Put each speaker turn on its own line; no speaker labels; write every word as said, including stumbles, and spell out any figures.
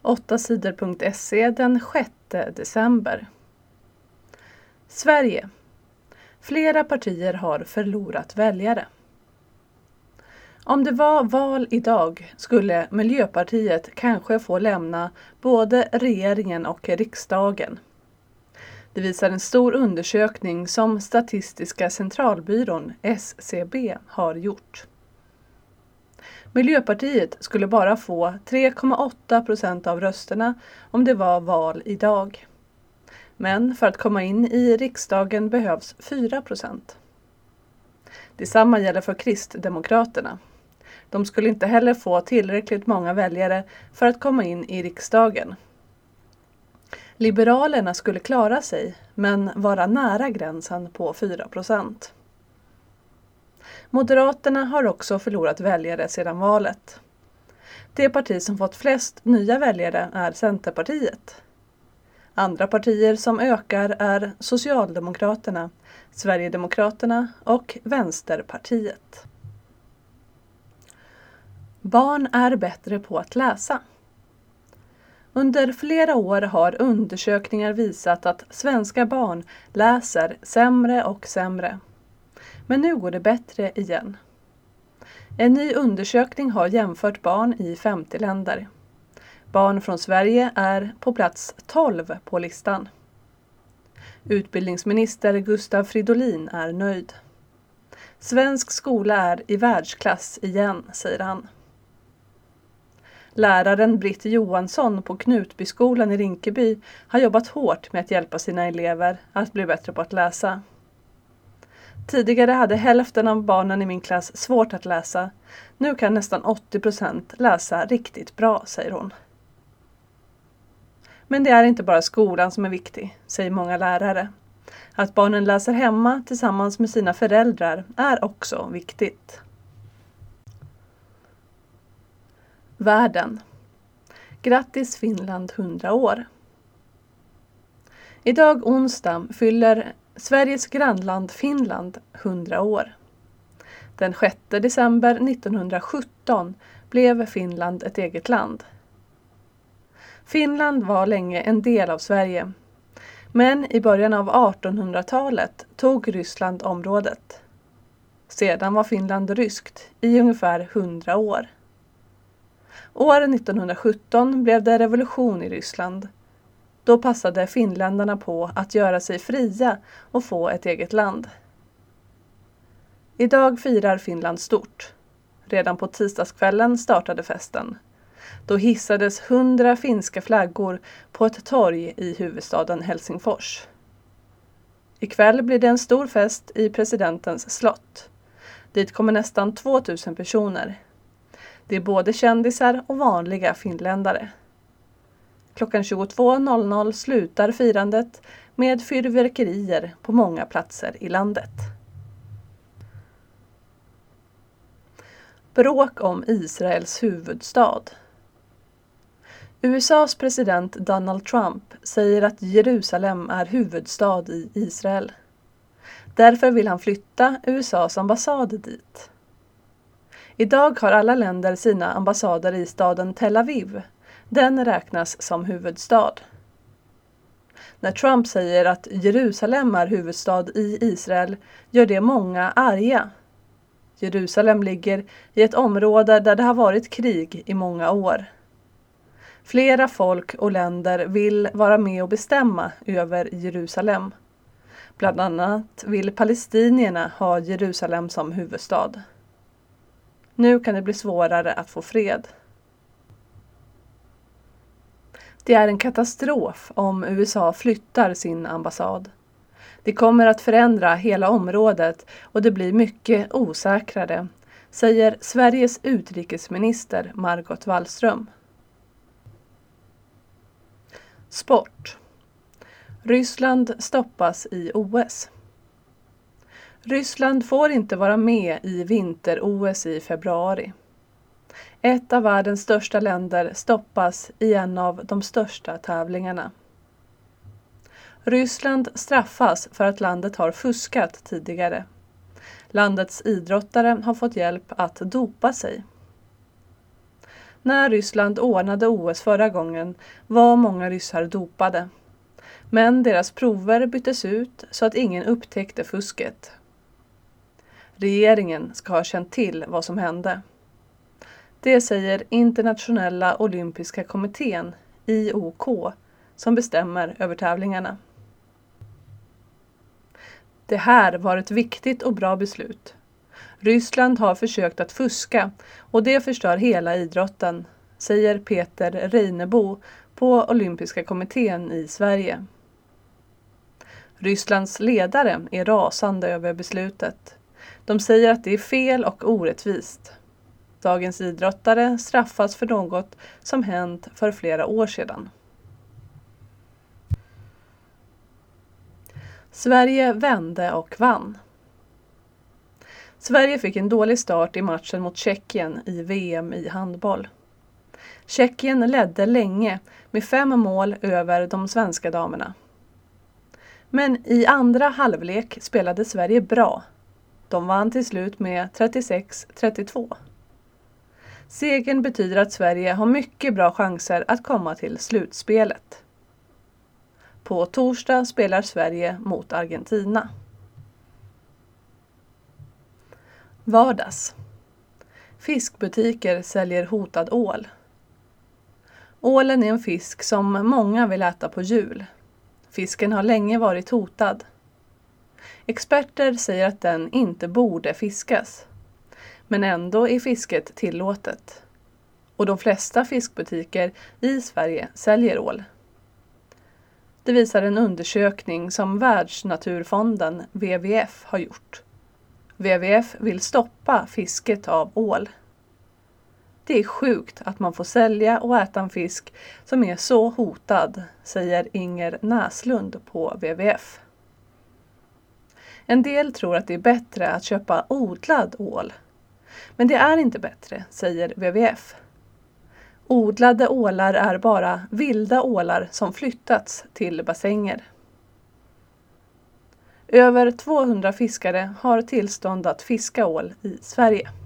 åtta sidor punkt se den sjätte december. Sverige. Flera partier har förlorat väljare. Om det var val idag skulle Miljöpartiet kanske få lämna både regeringen och riksdagen. Det visar en stor undersökning som Statistiska centralbyrån S C B har gjort. Miljöpartiet skulle bara få tre komma åtta procent av rösterna om det var val idag. Men för att komma in i riksdagen behövs fyra procent. Detsamma gäller för Kristdemokraterna. De skulle inte heller få tillräckligt många väljare för att komma in i riksdagen. Liberalerna skulle klara sig, men vara nära gränsen på fyra procent. Moderaterna har också förlorat väljare sedan valet. Det parti som fått flest nya väljare är Centerpartiet. Andra partier som ökar är Socialdemokraterna, Sverigedemokraterna och Vänsterpartiet. Barn är bättre på att läsa. Under flera år har undersökningar visat att svenska barn läser sämre och sämre. Men nu går det bättre igen. En ny undersökning har jämfört barn i femtio länder. Barn från Sverige är på plats tolv på listan. Utbildningsminister Gustav Fridolin är nöjd. Svensk skola är i världsklass igen, säger han. Läraren Britt Johansson på Knutbyskolan i Rinkeby har jobbat hårt med att hjälpa sina elever att bli bättre på att läsa. Tidigare hade hälften av barnen i min klass svårt att läsa. Nu kan nästan åttio procent läsa riktigt bra, säger hon. Men det är inte bara skolan som är viktig, säger många lärare. Att barnen läser hemma tillsammans med sina föräldrar är också viktigt. Världen. Grattis Finland hundra år. Idag onsdag fyller Sveriges grannland Finland hundra år. Den sjätte december nittonhundrasjutton blev Finland ett eget land. Finland var länge en del av Sverige, men i början av artonhundratalet tog Ryssland området. Sedan var Finland ryskt i ungefär hundra år. År nittonhundrasjutton blev det revolution i Ryssland. Då passade finländarna på att göra sig fria och få ett eget land. Idag firar Finland stort. Redan på tisdagskvällen startade festen. Då hissades hundra finska flaggor på ett torg i huvudstaden Helsingfors. Ikväll blir det en stor fest i presidentens slott. Dit kommer nästan tvåtusen personer. Det är både kändisar och vanliga finländare. Klockan tjugotvå noll noll slutar firandet med fyrverkerier på många platser i landet. Bråk om Israels huvudstad. U S A:s president Donald Trump säger att Jerusalem är huvudstad i Israel. Därför vill han flytta U S A:s ambassad dit. Idag har alla länder sina ambassader i staden Tel Aviv. Den räknas som huvudstad. När Trump säger att Jerusalem är huvudstad i Israel gör det många arga. Jerusalem ligger i ett område där det har varit krig i många år. Flera folk och länder vill vara med och bestämma över Jerusalem. Bland annat vill palestinierna ha Jerusalem som huvudstad. Nu kan det bli svårare att få fred. Det är en katastrof om U S A flyttar sin ambassad. Det kommer att förändra hela området och det blir mycket osäkrare, säger Sveriges utrikesminister Margot Wallström. Sport. Ryssland stoppas i O S. Ryssland får inte vara med i vinter-O S i februari. Ett av världens största länder stoppas i en av de största tävlingarna. Ryssland straffas för att landet har fuskat tidigare. Landets idrottare har fått hjälp att dopa sig. När Ryssland ordnade O S förra gången var många ryssar dopade. Men deras prover byttes ut så att ingen upptäckte fusket. Regeringen ska ha känt till vad som hände. Det säger Internationella olympiska kommittén, I O K, som bestämmer över tävlingarna. Det här var ett viktigt och bra beslut. Ryssland har försökt att fuska och det förstör hela idrotten, säger Peter Reinebo på Olympiska kommittén i Sverige. Rysslands ledare är rasande över beslutet. De säger att det är fel och orättvist. Dagens idrottare straffas för något som hänt för flera år sedan. Sverige vände och vann. Sverige fick en dålig start i matchen mot Tjeckien i V M i handboll. Tjeckien ledde länge med fem mål över de svenska damerna. Men i andra halvlek spelade Sverige bra. De vann till slut med trettiosex trettiotvå. Segern betyder att Sverige har mycket bra chanser att komma till slutspelet. På torsdag spelar Sverige mot Argentina. Vardags. Fiskbutiker säljer hotad ål. Ålen är en fisk som många vill äta på jul. Fisken har länge varit hotad. Experter säger att den inte borde fiskas. Men ändå är fisket tillåtet. Och de flesta fiskbutiker i Sverige säljer ål. Det visar en undersökning som Världsnaturfonden W W F har gjort. W W F vill stoppa fisket av ål. Det är sjukt att man får sälja och äta en fisk som är så hotad, säger Inger Näslund på W W F. En del tror att det är bättre att köpa odlad ål. Men det är inte bättre, säger W W F. Odlade ålar är bara vilda ålar som flyttats till bassänger. Över tvåhundra fiskare har tillstånd att fiska ål i Sverige.